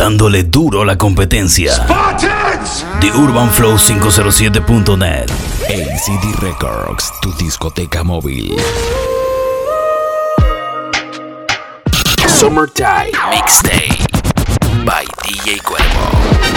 dándole duro a la competencia. Spartans! The UrbanFlow507.net. ACD Records, tu discoteca móvil. Summertime Mixtape by DJ Cuervo.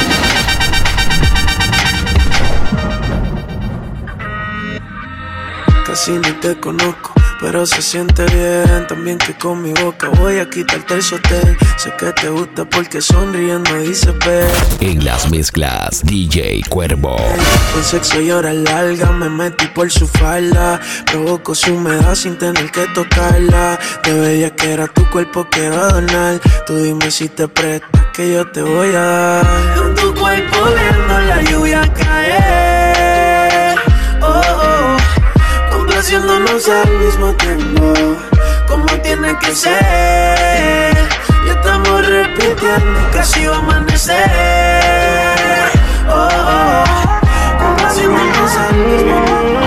Casi ni te conozco, pero se siente bien. También que con mi boca voy a quitarte el sostén. Sé que te gusta porque sonriendo dices ver. En las mezclas, DJ Cuervo. Con sexo y horas largas me metí por su falda. Provoco su humedad sin tener que tocarla. De bella que era tu cuerpo que va a donar. Tú dime si te prestas que yo te voy a dar. En tu cuerpo viendo la lluvia caer. Oh, oh. Haciéndonos al mismo tiempo, como tiene que ser. Ya estamos repitiendo, casi va a amanecer. Oh, oh, haciéndonos al mismo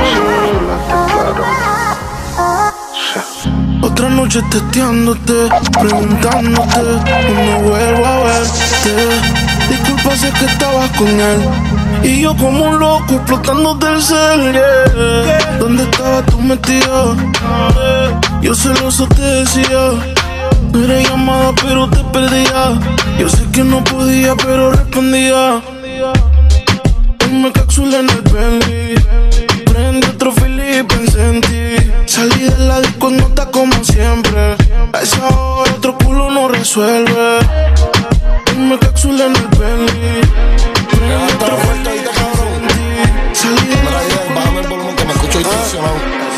tiempo. Otra noche testeándote, preguntándote, no vuelvo a verte. Disculpa si es que estabas con él y yo como un loco explotando del cel, yeah. ¿Dónde estabas tú metido? Yo celoso te decía. No era llamada pero te perdía. Yo sé que no podía pero respondía. Me cápsula en el belly. Prende otro fili y pensé en ti. Salí de la disco no está como siempre. A esa hora otro culo no resuelve. Me cápsula en el belly. Prende otro fili y pensé en ti. Salí de la disco. Bájame el volumen que me escucho distorsionado.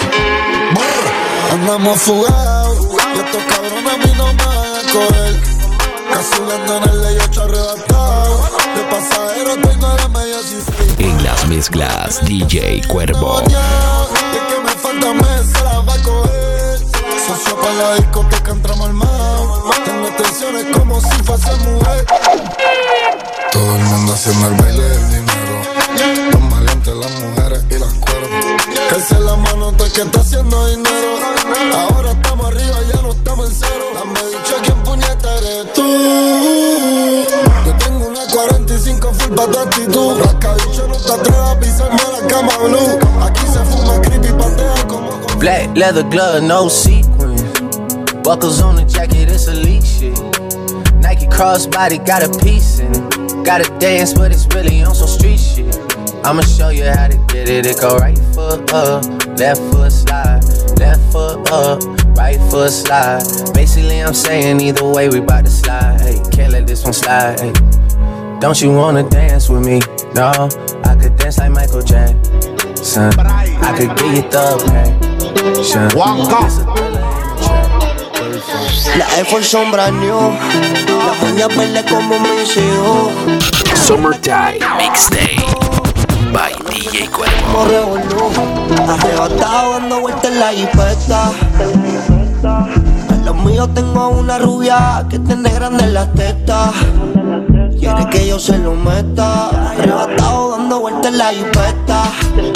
Andamos fugados y estos cabrones a mí no me van a coger. Casulando en el ley 8 arrebatado. De pasajero tengo la media cifra. En las mezclas, DJ Cuervo. Y es que me falta mes, se la va a coger. Socio para la discoteca entramos al mar. Tengo tensiones como si fuese mujer. Todo el mundo haciendo el baile del dinero. Los maleantes, las mujeres y las cuervas. Calce la mano, todo el que está haciendo dinero. Ahora estamos arriba, ya no estamos en cero. Dame dicho quién puñeta eres tú. Yo tengo una 45 full pa' tu actitud. Rascabicho no te atrevas a pisarme la cama blue. Aquí se fuma creepy, patea como Black leather glove, no sequins. Buckles on the jacket, it's elite shit. Nike crossbody got a piece in it. Gotta dance, but it's really on some street shit. I'ma show you how to get it. It go right foot up, left foot slide. Left foot up, right foot slide. Basically, I'm saying either way, we bout to slide. Hey, can't let this one slide. Hey. Don't you wanna dance with me? No, I could dance like Michael Jackson. I could give you the passion. La Air Force sombra new. Las uñas verdes como mis hijos. Summertime Mixtape by DJ Cuervo. Como revolú, arrebatado dando vueltas en la jipeta. En los míos tengo una rubia que tiene grandes las tetas. Quiere que yo se lo meta. Arrebatado dando vueltas en la jipeta.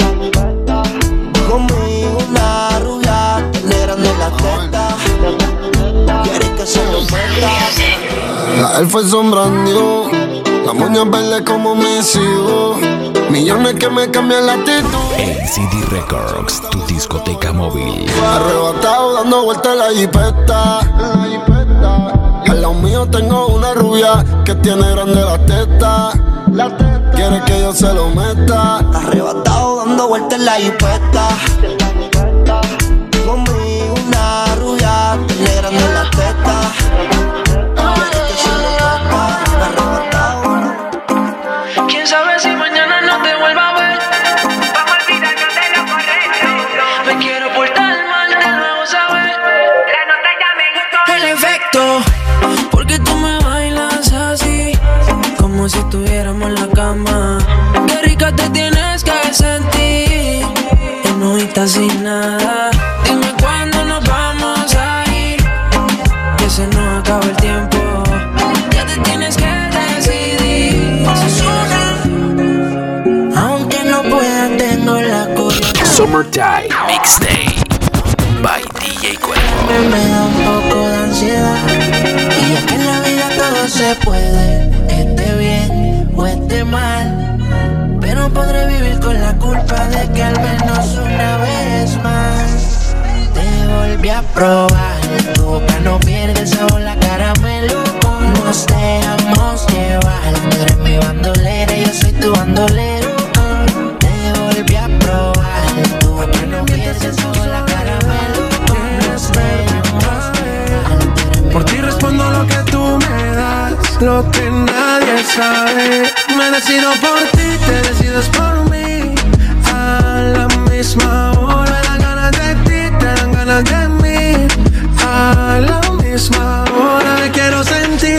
Conmigo una rubia tiene grandes las tetas. Quiere que se lo meta. La Air Force son brand new. Las moñas verdes como mis hijos. Millones que me cambian la actitud. ACD Records, tu discoteca móvil. Arrebatado dando vueltas en la jipeta. Al lado mío tengo una rubia que tiene grande la teta. Quiere que yo se lo meta. Arrebatado dando vueltas en la jipeta. Conmigo una rubia tiene grande la teta. Quiere que se lo meta. Arrebatado. Quién sabe si mañana no te vuelva a ver. Vamos a olvidarnos de lo correcto. Me quiero portar mal, de nuevo saber La nota ya me gustó. el efecto. Porque tú me bailas así, como si estuviéramos en la cama. Qué rica te tienes que sentir, enojita sin nada. Dime cuándo nos vamos a ir, que se nos acaba el tiempo. Ya te tienes que decidir. Aunque no pueda, tengo la corriente. Summertime Mixtape by DJ Cuervo. Me da un poco de ansiedad. Y es que en la vida todo se puede. hiciste mal, pero podré vivir con la culpa de que al menos una vez más te volví a probar. Tu boca no pierde el sabor, la caramelo. Nos dejamos llevar. Tú eres mi bandolera y yo soy tu bandolero. Te volví a probar. Tu boca no pierde el sabor, la caramelo. Nos dejamos llevar. Por ti respondo lo que tú me das, lo que nadie sabe. Me decido por ti, te decides por mí. A la misma hora me dan ganas de ti, te dan ganas de mí. A la misma hora me quiero sentir.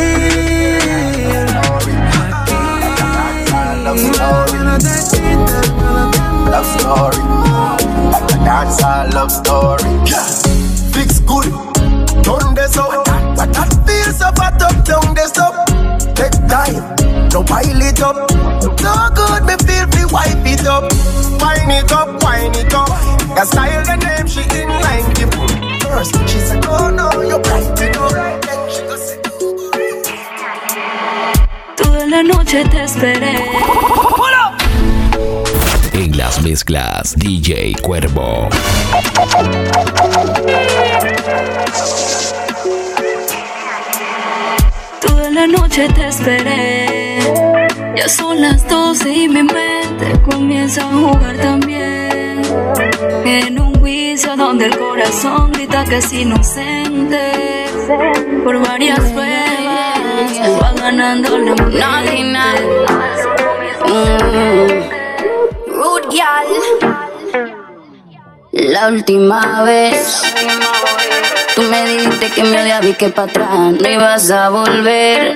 Aquí Love story, like a dancehall love story. Fix good, turn this up. What that feels up, I top down this up. Take time, don't pile it up. So good, me feel me wipe it up. Wind it up, wind it up. Your style, the name, she in line. Keep first, she said, oh no, you're bright enough. Then she go say, toda la noche te esperé. En las mezclas, DJ Cuervo. Toda la noche te esperé. Ya son las 12 y mi mente comienza a jugar también. En un juicio donde el corazón grita que es inocente. Por varias veces va ganando la mente. Rude girl. La última vez tú me dijiste que me odiaba y que para atrás no ibas a volver.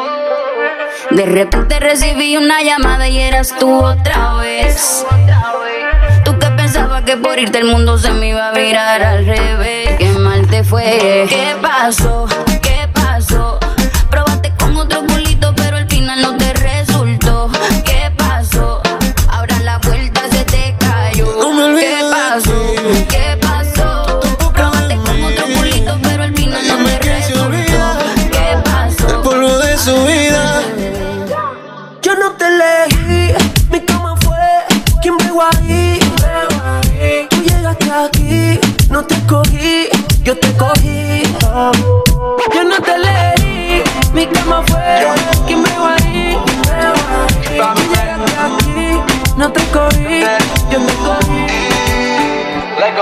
De repente recibí una llamada y eras tú otra vez. Tú que pensabas que por irte el mundo se me iba a virar al revés. Qué mal te fue. ¿Qué pasó? ¿Qué pasó? Probaste con otro culito pero al final no te resultó. ¿Qué pasó? Ahora la vuelta se te cayó. ¿Qué pasó? ¿Qué pasó? Probaste con otro culito pero al final no te resultó. ¿Qué pasó? el polvo de su vida. Yo no te elegí, mi cama fue quien pegó ahí. Tú llegaste aquí, no te escogí, yo te cogí. Yo no te elegí, mi cama fue quien pegó ahí. Tú llegaste aquí, no te escogí, yo te cogí. Let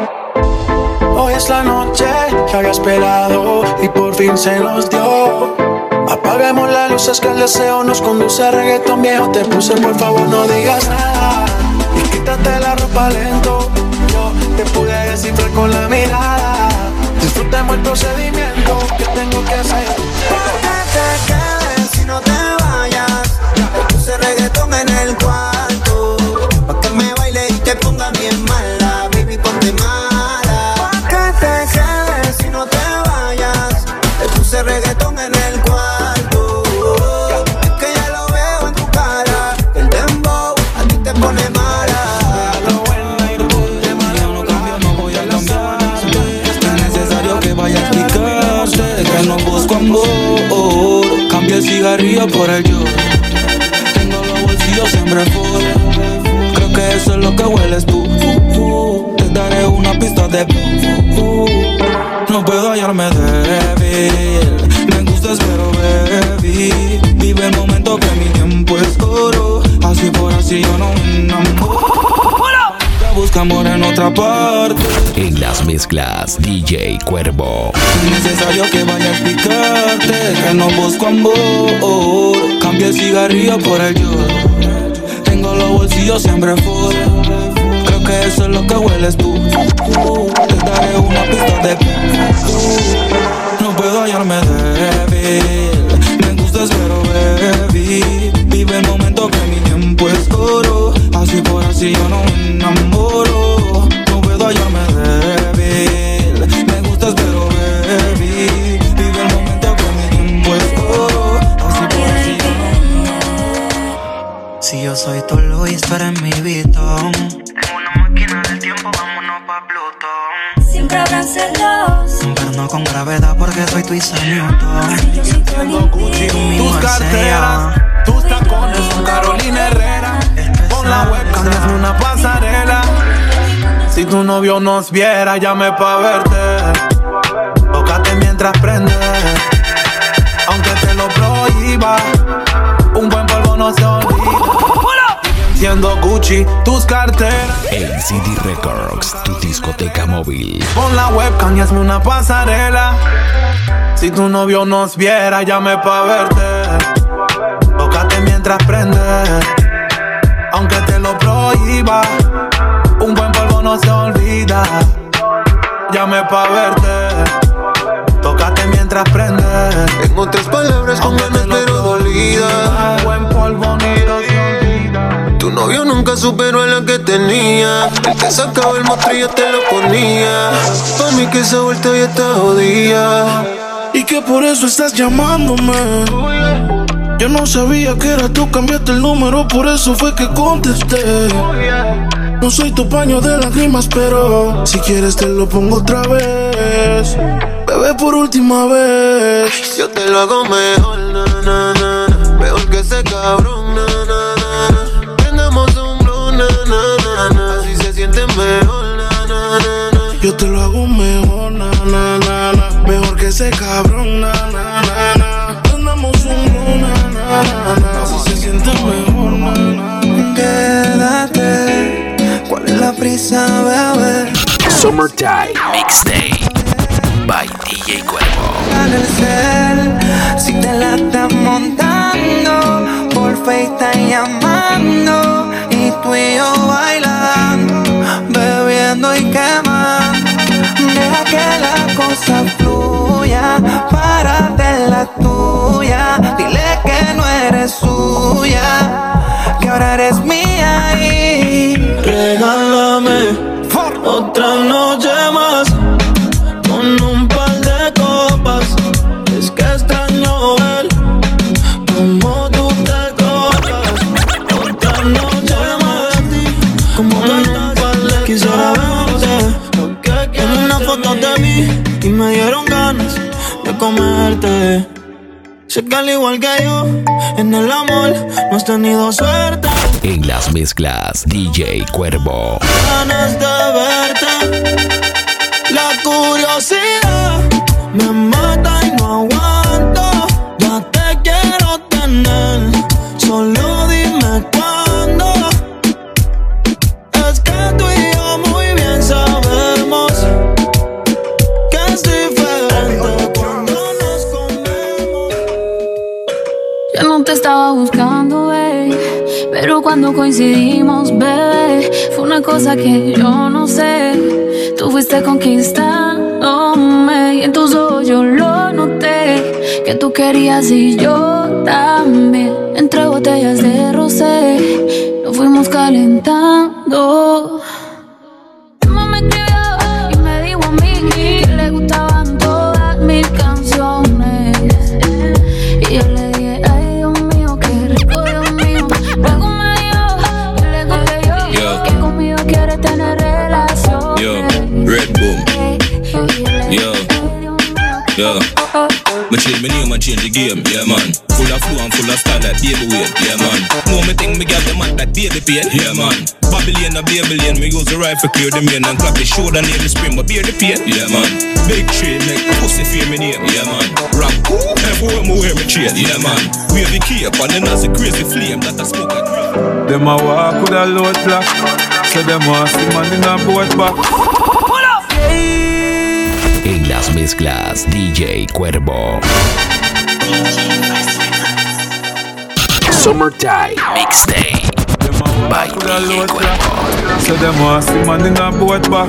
go. Hoy es la noche que había esperado y por fin se nos dio. Apaguemos las luces que el deseo nos conduce a reggaetón viejo. Te puse, por favor no digas nada y quítate la ropa lento. Yo te pude descifrar con la mirada. Disfrutemos el procedimiento que tengo que hacer. ¿Por qué te quedes si no te vayas? Te puse reggaetón en el cuarto pa' que me baile y te ponga bien mala. Baby, ponte mala. ¿Por qué te quedes si no te vayas? Te puse reggaetón en el cuarto. Es que ya lo veo en tu cara. El dembow a ti te pone mala. Lo bueno y lo de mala no cambio, no voy a cambiarte. Es necesario que vaya a explicarte que no busco amor. Cambia el cigarrillo por el yo. Tengo los bolsillos siempre fuera. Creo que eso es lo que hueles tú. Te daré una pista de no puedo hallarme débil. Me gustas pero baby, vive el momento que mi tiempo es oro. Así por así yo no me enamoro. Busca amor en otra parte. En las mezclas, DJ Cuervo. Es necesario que vaya a explicarte que no busco amor. Cambia el cigarrillo por el yo. Tengo los bolsillos siempre fuera. Creo que eso es lo que hueles tú. Te daré una pista de no puedo hallarme débil. Me gustas pero baby, vive el momento que mi tiempo es oro. Así por así yo no me enamoro. No puedo hallarme débil. Me gustas pero baby, vive el momento que mi tiempo es oro. Así por así yo no me enamoro. Si yo soy tu Luis, tú eres mi Vitón. En una máquina del tiempo, vámonos pa' Plutón. Siempre habrán celos, Pero no con gravedad porque soy tu Isaac Newton. si yo soy tu Olivia. Tú mi Tus Marsella. carteras, tus tacones son Carolina Herrera. Pon la webcam y hazme una pasarela. Si tu novio nos viera, llame pa' verte. Tócate mientras prende, aunque te lo prohíba. Un buen polvo no se olvida. Siendo Gucci tus carteras. ACD Records, tu discoteca móvil. Pon la webcam y hazme una pasarela. Si tu novio nos viera, llame pa' verte. Tócate mientras prende, aunque te lo prohíba. Un buen polvo no se olvida. Llame pa' verte. Tócate mientras prende. En otras palabras, con ganas pero dolida. Un buen polvo no se olvida. Tu novio nunca superó a la que tenía. El que sacaba el mostrillo te lo ponía. Pa' mí que esa vuelta ya está jodida. Y que por eso estás llamándome. Yo no sabía que era tú, cambiaste el número, por eso fue que contesté. No soy tu paño de lágrimas, pero si quieres te lo pongo otra vez. Bebé, por última vez. Yo te lo hago mejor, na, na, na, na. Mejor que ese cabrón, na, na, na, na. Prendamos un blow, na, na, na, na. Así se siente mejor, na, na, na, na. Yo te lo hago mejor, na, na, na, na. Mejor que ese cabrón, na, na, na, na. Prendamos un blow, na, na, na, na. Así se siente mejor, na, na, na. Quédate, ¿cuál es la prisa, bebé? Summertime Mixtape by DJ Cuervo. En el cel, si te la estás montando, por FaceTime llamando, y tú y yo bailando, bebiendo y quemando. Deja que la cosa fluya, párate en la tuya, dile que no eres suya, que ahora eres mía y regálame otra noche más con un par de copas. Es que extraño ver cómo tú te colocas. Otra noche más, como cantas, quisiera verte en una foto de mí y me dieron ganas de comerte. Sé que al igual que yo, en el amor no has tenido suerte. En las mezclas, DJ Cuervo. Ganas de verte, la curiosidad me mata y no aguanto. Ya te quiero tener, solo dime cuándo. Es que tú y yo muy bien sabemos que es diferente cuando nos comemos. Yo no te estaba buscando, babe, pero cuando coincidimos, bebé, fue una cosa que yo no sé. Tú fuiste conquistándome y en tus ojos yo lo noté, que tú querías y yo también. Entre botellas de rosé nos fuimos calentando. Tu mamá me escribió y me dijo a mí que le gustaban todas mis canciones. Y yo le dije, ay Dios mío, qué rico, Dios mío. Luego me dijo, y le conté yo, que conmigo quiere tener relaciones. Yo, Red Boom. Yo, me change my name and change the game, yeah man. Full of flow and full of style like baby weight, yeah man. Know me think me got the man like baby pain, yeah man. Babylon a Babylon, me use the rifle clear the main and clap the shoulder near the spring, but bear the pain, yeah man. Big tree make pussy fear me name, yeah man. Rock, everywhere me wear me chain, yeah man. Wear the cape and then as a crazy flame that I smoke like green. Them a walk with a load clock, so them a see man in a boat back. En las mezclas, DJ Cuervo. Summertime Mixtape by DJ Cuervo. So them a see man in a boat back.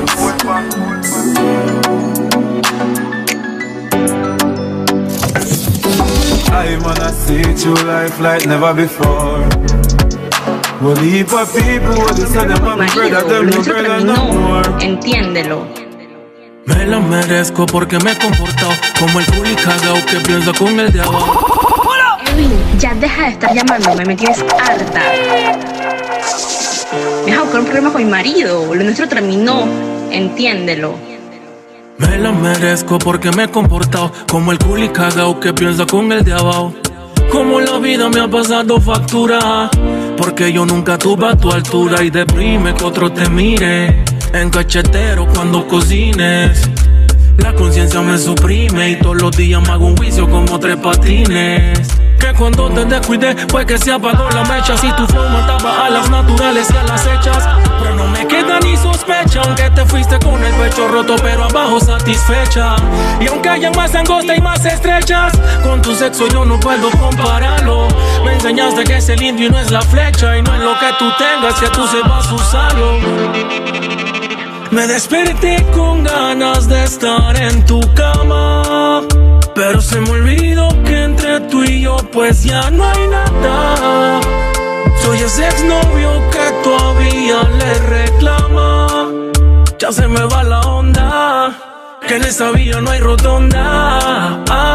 I wanna see true life like never before. Well, heap of people, they say them a brother, them no brother no more. Entiéndelo. Me lo merezco porque me he comportado como el culo cagao que piensa con el de abajo. Edwin, ya deja de estar llamándome, me tienes harta. Me has buscado un problema con mi marido, lo nuestro terminó, entiéndelo. Me lo merezco porque me he comportado como el culo cagao que piensa con el de abajo. Como la vida me ha pasado factura, porque yo nunca tuve a tu altura y deprime que otro te mire en cachetero cuando cocines. La conciencia me suprime y todos los días me hago un juicio como 3 patines. Que cuando te descuidé fue que se apagó la mecha. Si tu flow mataba a las naturales y a las hechas, pero no me queda ni sospecha. Aunque te fuiste con el pecho roto pero abajo satisfecha. Y aunque haya más angosta y más estrechas, con tu sexo yo no puedo compararlo. Me enseñaste que es el indio y no es la flecha, y no es lo que tú tengas que tú sepas usarlo. Me desperté con ganas de estar en tu cama, pero se me olvidó que entre tú y yo pues ya no hay nada. Soy ese exnovio que todavía le reclama. Ya se me va la onda, que en esa vía no hay rotonda.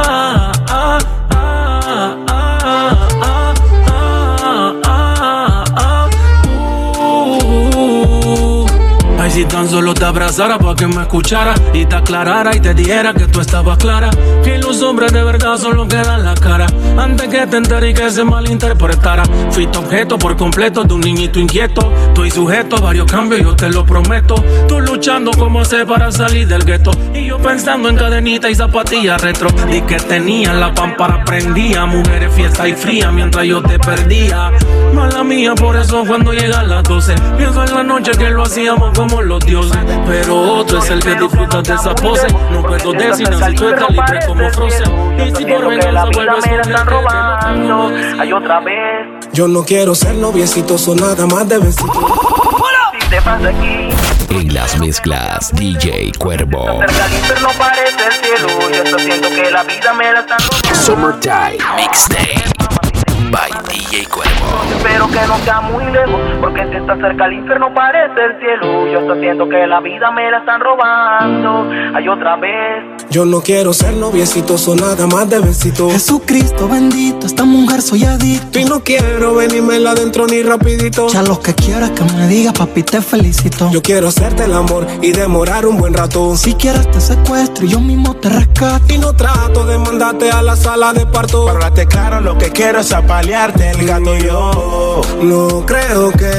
Ay, si tan solo te abrazara pa' que me escuchara y te aclarara y te dijera que tú estabas clara, que los hombres de verdad son los que dan la cara. Antes que te entere y que se malinterpretara, fuiste objeto por completo de un niñito inquieto. Estoy sujeto a varios cambios, yo te lo prometo. Tú luchando como sé para salir del gueto, y yo pensando en cadenita y zapatillas retro. Y que tenía la pámpara prendía, mujeres fiesta y fría mientras yo te perdía. Mala mía, por eso cuando llegan las 12 pienso en la noche que lo hacíamos como los dioses. Pero otro es el que disfruta de esa pose. No puedo decir si tú estás libre como Frozen. Y si por venganza vuelves con el robando, hay otra vez. Yo no quiero ser noviecito, son nada más de besito. Si te pasa aquí En las mezclas, DJ Cuervo. cerca del infierno parece el cielo. Yo estoy siento que la vida me la están robando. Summertime Mixtape by DJ Cuervo. Espero que no sea muy lejos, porque si está cerca el infierno parece el cielo. Yo estoy siento que la vida me la están robando. Hay otra vez. Yo no quiero ser noviecito, son nada más de besito. Jesucristo bendito, esta mujer soy adicto. Y no quiero venírmela adentro ni rapidito. Ya lo que quieras que me digas, papi, te felicito. Yo quiero hacerte el amor y demorar un buen rato. Si quieres te secuestro y yo mismo te rescato. Y no trato de mandarte a la sala de parto. Háblate claro, lo que quiero es apalearte el gato. Yo no creo que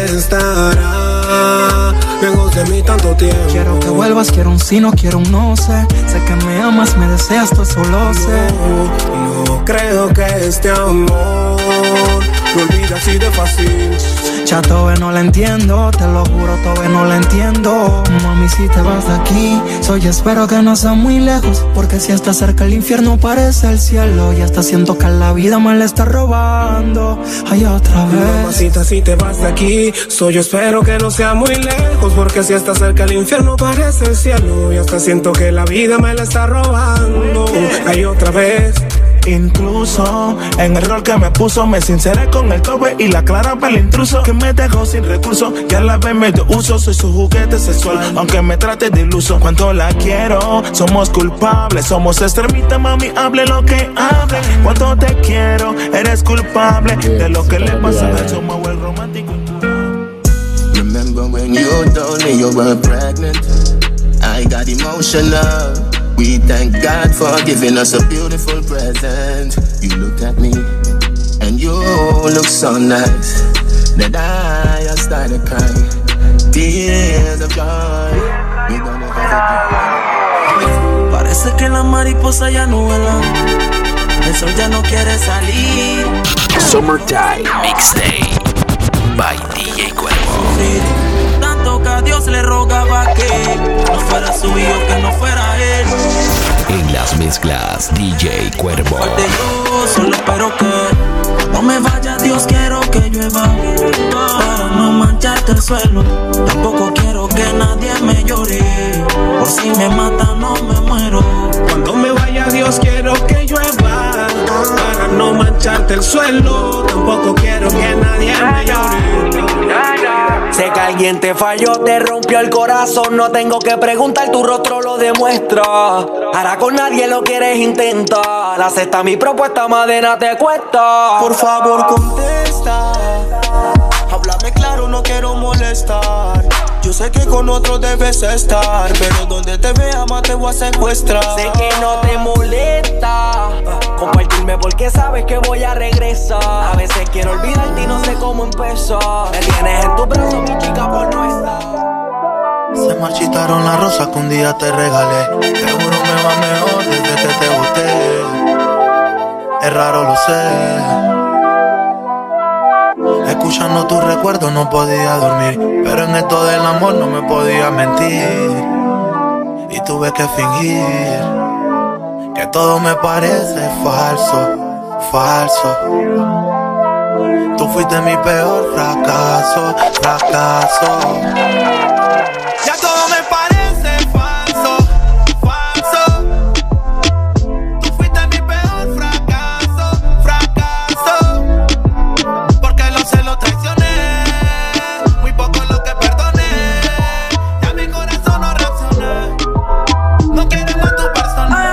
estará lejos de mí tanto tiempo. Quiero que vuelvas, quiero un sí, no quiero un no sé. Sé que me amas, me deseas, tú solo sé. No creo que este amor me olvida así de fácil. Ya todavía no la entiendo, te lo juro, todavía no la entiendo. Mami, si te vas de aquí, soy espero que no sea muy lejos, porque si está cerca el infierno parece el cielo. Y hasta siento que la vida me la está robando. Ay, otra vez. Mamacita, si te vas de aquí, yo espero que no sea muy lejos, porque si está cerca el infierno parece el cielo. Y hasta siento que la vida me la está robando. Ay, otra vez. incluso en el rol que me puso, me sinceré con el tope y la clara para el intruso que me dejó sin recursos, que a la vez me dio uso. Soy su juguete sexual, aunque me trate de iluso. Cuánto la quiero, somos culpables, somos extremistas, mami, hable lo que hable. Cuánto te quiero, eres culpable de lo que le pasa a somos el romántico. Remember when you told me you were pregnant, I got emotional. We thank God for giving us a beautiful present. You looked at me and you look so nice that I started crying, tears of joy. We gonna have Parece que la mariposa ya no vuela, el sol ya no quiere salir. Summertime Mixtape by DJ Cuervo. Tanto que a Dios le rogaba que no fuera su hijo, que no fuera él. En las mezclas, DJ Cuervo. Yo solo espero que no me vaya, Dios, quiero que llueva para no mancharte el suelo. Tampoco quiero que nadie me llore, por si me mata no me muero. Cuando me vaya, Dios, quiero que llueva para no mancharte el suelo. Tampoco quiero que nadie me llore. Sé que alguien te falló, te rompió el corazón. No tengo que preguntar, tu rostro lo demuestra. Ahora con nadie lo quieres intentar. Acepta mi propuesta, madena te cuesta. Por favor contesta, háblame claro, no quiero molestar. Yo sé que con otro debes estar, pero donde te vea más te voy a secuestrar. Sé que no te molesta compartirme porque sabes que voy a regresar. A veces quiero olvidarte y no sé cómo empezar. Me tienes en tu brazo, mi chica, por no estar. Se marchitaron las rosas que un día te regalé. Seguro me va mejor desde que te boté. Es raro, lo sé. Escuchando tus recuerdos no podía dormir, pero en esto del amor no me podía mentir. Y tuve que fingir que todo me parece falso, falso. Tú fuiste mi peor fracaso, fracaso. Ya todo me parece falso, falso. Tú fuiste mi peor fracaso, fracaso. Porque los celos traicioné, muy poco lo que perdoné. Ya mi corazón no reaccioné. No quiero más tu persona.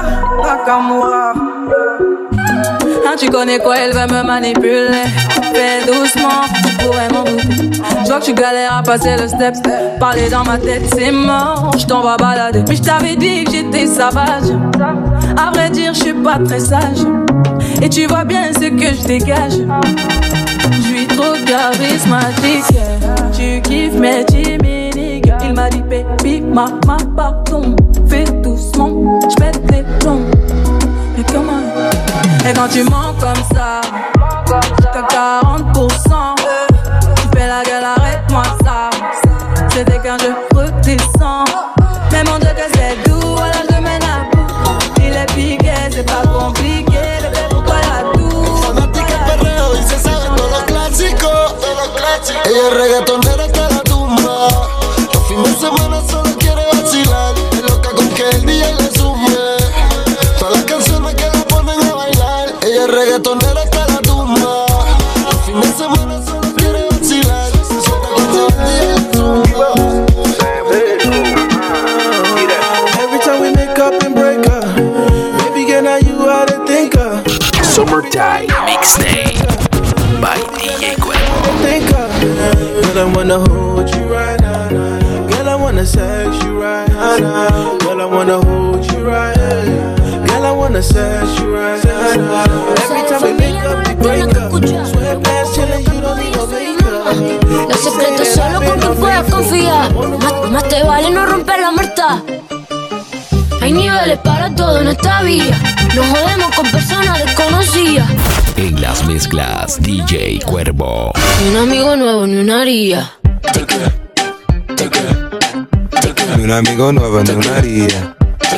Tu connais quoi, elle va me manipuler. Fais doucement, tu pourrais m'en douter. Je vois que tu galères à passer le step. Parler dans ma tête, c'est mort. Je t'en vais balader. Mais je t'avais dit que j'étais sauvage. À vrai dire, je suis pas très sage. Et tu vois bien ce que je dégage. Je suis trop charismatique. Tu kiffes mes timides. Il m'a dit, baby, ma pardon. Fais doucement, je pète les plombs. Mais comment? Et quand tu mens comme ça, t'as 40%. Tu fais la gueule, arrête-moi ça. C'était qu'un jeu redescend. Mais mon Dieu que c'est doux, voilà je mène à bout. Il est piqué, c'est pas compliqué. Bébé pour toi y'a tout. Fanática el perreo y se sabe todos los clásicos. Ella es reggaetonera hasta la tumba. Los fines de semana solo quiere vacilar. Es loca con que el día le sume. Todas las canciones que la ponen a bailar. Ella es reggaetonera hasta la tumba. Los fines de semana solo quiere vacilar. Suelta cuando el día le sume. Every time we make up and break up, baby, can I you out to think of? Summertime Mixtape by DJ Cuervo. Think of, girl, I wanna hold you right now. Girl, I wanna sex you right now. Girl, I wanna hold you right now. Girl, I wanna sex you right now. Every time we make up, we break up. Swear past chillin', you don't need no makeup. Los secretos solo con quien puedas confiar. Más te vale no romper la muerta. Hay niveles para todo en esta vida. Nos jodemos con personas desconocidas. En las mezclas DJ Cuervo. Ni un amigo nuevo, ni una haría. Ni un amigo nuevo, ni una haría.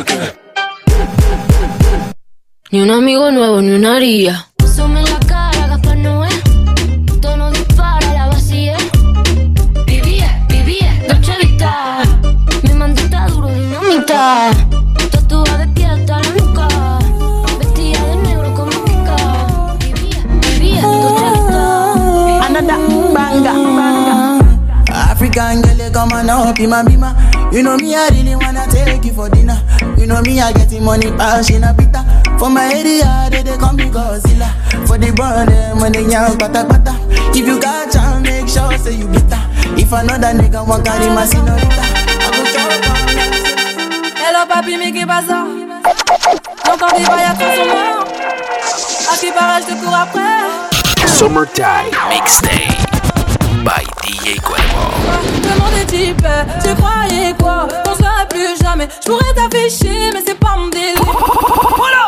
Ni un amigo nuevo, ni una haría. Asome en la cara, Gaspar Noé. Tono dispara, la vacía. Vivía, Dolce Vita. Mi mandita duro, dinamita. Tatuada de piel hasta la nuca. Vestida de negro como Kika. Vivía, Dolce Vita. Another banger. African girl, you come on up in my bima. You know me, I really wanna take you for dinner. You know me, I getting money, cash in a pita. For my area, they call me Godzilla. For the burn, when they young, pata. If you got chance, make sure say you bitter. If another nigga want carry my senorita, I go chop on. Hello papi, mais qu'est-ce ça? J'entends des bails à consommer. À qui paraît, je te cours après. Summertime Mixtape by DJ Cuervo. Le monde est type, tu croyais quoi? On se verrait plus jamais. Je pourrais t'afficher, mais c'est pas mon délire. Voilà.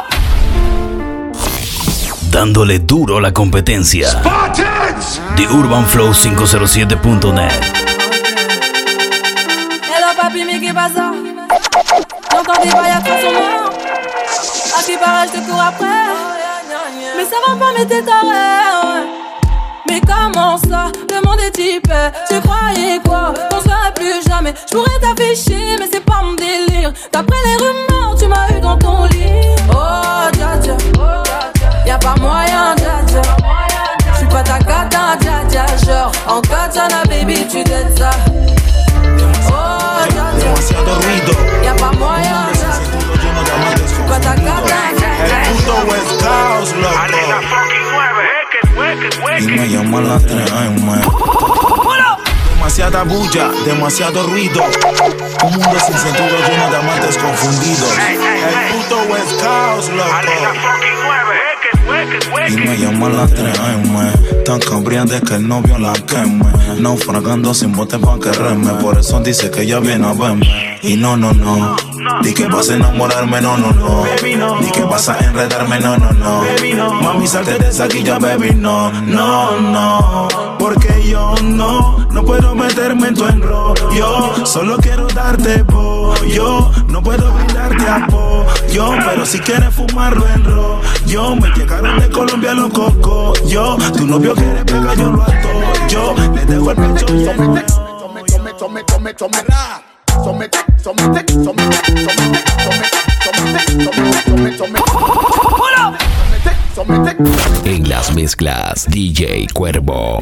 Dándole duro a la competencia. The UrbanFlow507.net. Hello papi, mais qu'est-ce ça? J'entends des bails à consommer. À qui paraît, je te cours après. Mais ça va pas, mais t'es taré. Mais comment ça? Le monde est type. Tu croyais quoi? On se verrait plus jamais. Je pourrais t'afficher, mais c'est pas mon délire. D'après les rumeurs, tu m'as eu dans ton lit. Oh, dja dja. Y'a pas moyen, dja dja. J'suis pas ta cata, dja dja. Genre, en katana, baby, tu t'aides ça. Oh, dja dja. Y'a pas moyen, dja dja. J'suis pas ta cata, dja dja. Y me llaman las 3 AM. Demasiada bulla, demasiado ruido. Un mundo sin sentido lleno de amantes confundidos. El puto West Coast, loco. Y me llaman las 3 AM, tan cambriante que el novio la queme. Naufragando sin bote pa' que reme. Por eso dice que ella viene a verme. Y no, no, no. Di que vas a enamorarme, no, no, no. Di que vas a enredarme, no, no, no. Mami, salte de esa guilla, baby, no, no, no. Porque yo no puedo meterme en tu enrollo. Solo quiero darte pollo. No puedo brindarte apoyo, pero si quieres fumarlo enrollo. Me llegaron de Colombia los cocos. Tu novio quiere pegar, yo lo ato. Yo le dejo el pecho lleno. En las mezclas, DJ Cuervo.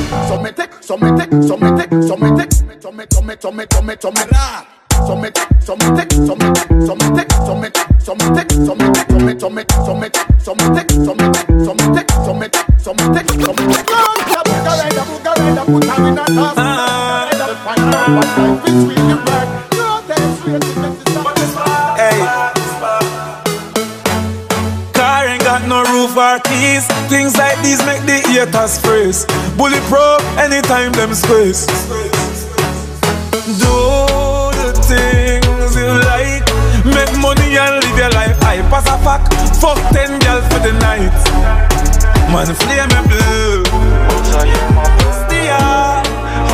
Car ain't got no roof or keys. Things like these make the haters freeze. Bulletproof anytime them squeeze. Do the things you like. Make money and live your life. I pass a fact. Fuck 10 girls for the night. Man, flame me blue. Stia.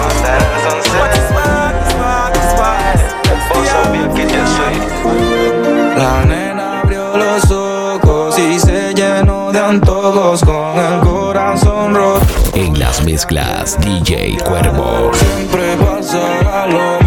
La nena abrió los ojos y se llenó de antojos con el corazón roto. En las mezclas, DJ Cuervo. Siempre pasará lo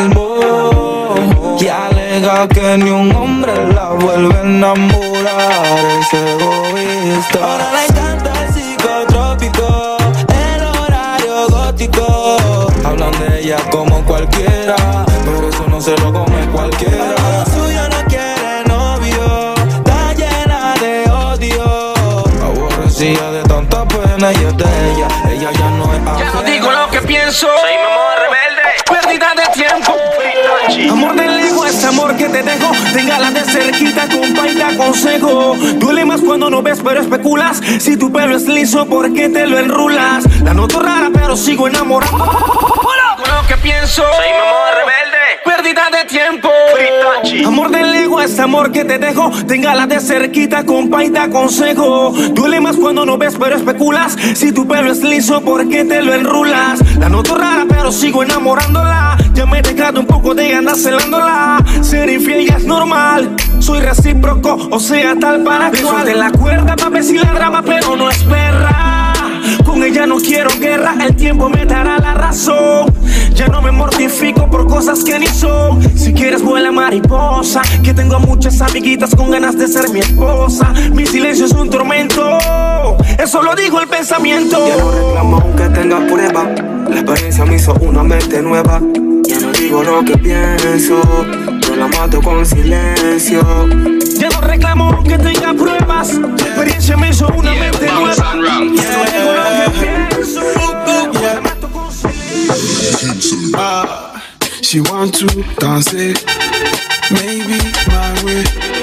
mismo. Y alega que ni un hombre la vuelve a enamorar. Es egoísta. Ahora le encanta el psicotrópico, el horario gótico. Hablan de ella como cualquiera, pero eso no se lo come cualquiera. Lo suyo no quiere novio, está llena de odio. Aborrecida de tanta pena y es de ella. Ella ya no es ajena. Ya no digo lo que pienso. Soy mamá rebelde. Pérdida de tiempo. Amor del ego es amor que te dejo. Téngala de cerquita, compa, y te aconsejo. Duele más cuando no ves, pero especulas. Si tu pelo es liso, ¿por qué te lo enrulas? La noto rara, pero sigo enamorado. Con lo que pienso. Soy mamá rebelde. Pérdida de tiempo. Amor del ego es amor que te dejo. Téngala de cerquita, compa, y te aconsejo. Duele más cuando no ves, pero especulas. Si tu pelo es liso, ¿por qué te lo enrulas? La noto rara, pero sigo enamorándola. Ya me he dejado un poco de ganas celándola. Ser infiel ya es normal. Soy recíproco, o sea, tal para cual. De la cuerda pa' ver si la drama, pero no es perra. Con ella no quiero guerra, el tiempo me dará la razón. Ya no me mortifico por cosas que ni son. Si quieres vuela mariposa, que tengo muchas amiguitas con ganas de ser mi esposa. Mi silencio es un tormento, eso lo dijo el pensamiento. Ya no reclamo aunque tenga prueba. La experiencia me hizo una mente nueva. Ya no digo lo que pienso, yo la mato con silencio. Ya no reclamo aunque tenga pruebas. La experiencia me hizo una mente nueva. Ya no digo lo que pienso, yo la mato con silencio. She want to dance it, maybe my way,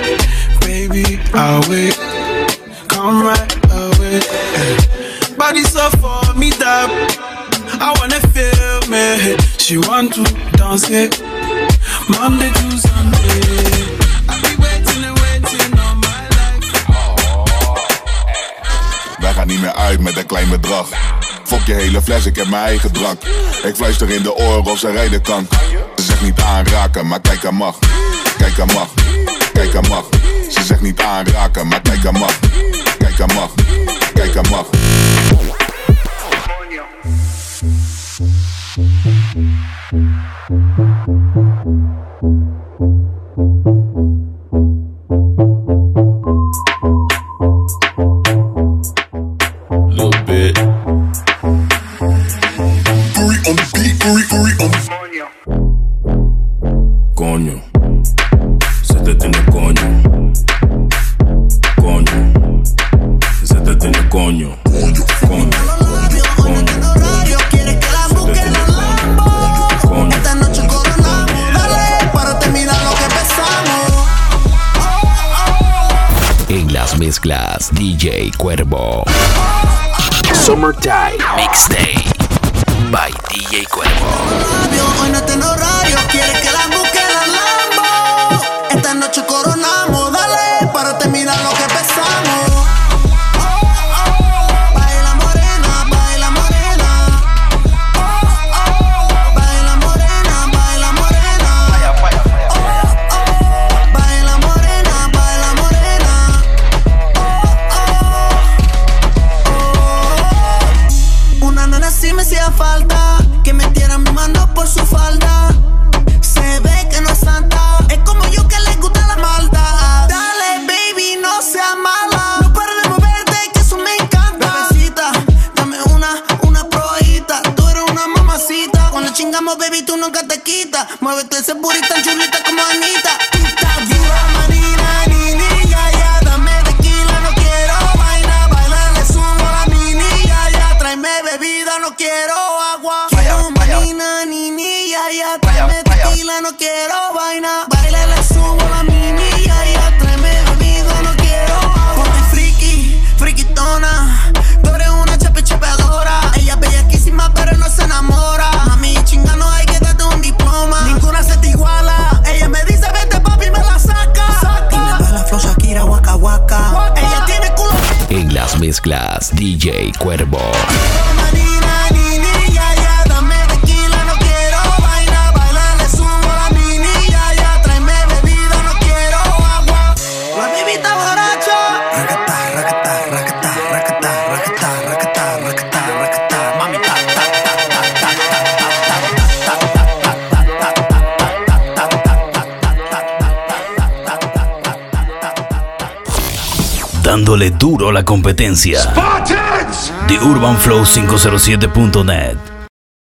baby I'll wait, come right away. Body so for me that I wanna feel me. She want to dance it, Monday to Sunday. I'll be waiting and waiting all my life. Wij gaan niet meer uit met een klein bedrag. Fok je hele fles, ik heb mijn eigen drank. Ik fluister in de oren of ze rijden kan. Ze zegt niet aanraken, maar kijk, hij mag. Kijk, hij mag. Kijk, hij mag. Ze zegt niet aanraken, maar kijk, hij mag. Kijk, hij mag. Kijk, hij mag. Little bit. Coño, se te tiene coño. Coño, se te tiene coño. Coño, coño, coño. Quiere que la busque en online. mezclas, DJ Cuervo. Summertime Mixtape by DJ Cuervo. Hoy no tengo horario, quiere que la busque la Lambo. Esta noche coronamos, dale, para terminar lo que empezamos. Baila morena, baila morena. Baila morena, baila morena. Baila morena, baila morena. Una nena sí me hacía falta, que metiera mi mano por su falda. Se ve que no es santa, es como yo que le gusta la maldad. Dale, baby, no seas mala, no pares de moverte, que eso me encanta. Bebecita, dame una probadita, tú eres una mamacita. Cuando chingamos, baby, tú nunca te quitas. Muévete ese burrito tan chulita como Anita. Dura, manina, nini, ya, ya, dame tequila, no quiero vaina. Baila, le subo la mini, ya, ya, tráeme bebida, no quiero agua. Quiero manina, nini, ya, ya, tráeme tequila, no quiero vaina. Baila, le subo la mini, ya, ya, tráeme bebida, no quiero agua. Ponte friki, friquitona, tú eres una chapeadora. Ella es bellaquísima, pero no se enamora. Mami, chinga, no hay que darte un diploma. Ninguna se te iguala. Ella me dice, vete, papi, me la saca. Y me da la flow Shakira, waka waka. Ella tiene culo. En las mezclas, DJ Cuervo. Manina, nini, ya, ya, dame tequila, no quiero vaina. Baila, le subo la mini, ya, ya, tráeme bebida, no quiero agua. La bebita borracha. Racata, racata, racata, racata, racata, racata, racata, racata. Mami, ta, ta, Dándole duro a la competencia. The Urban Flow 507.net.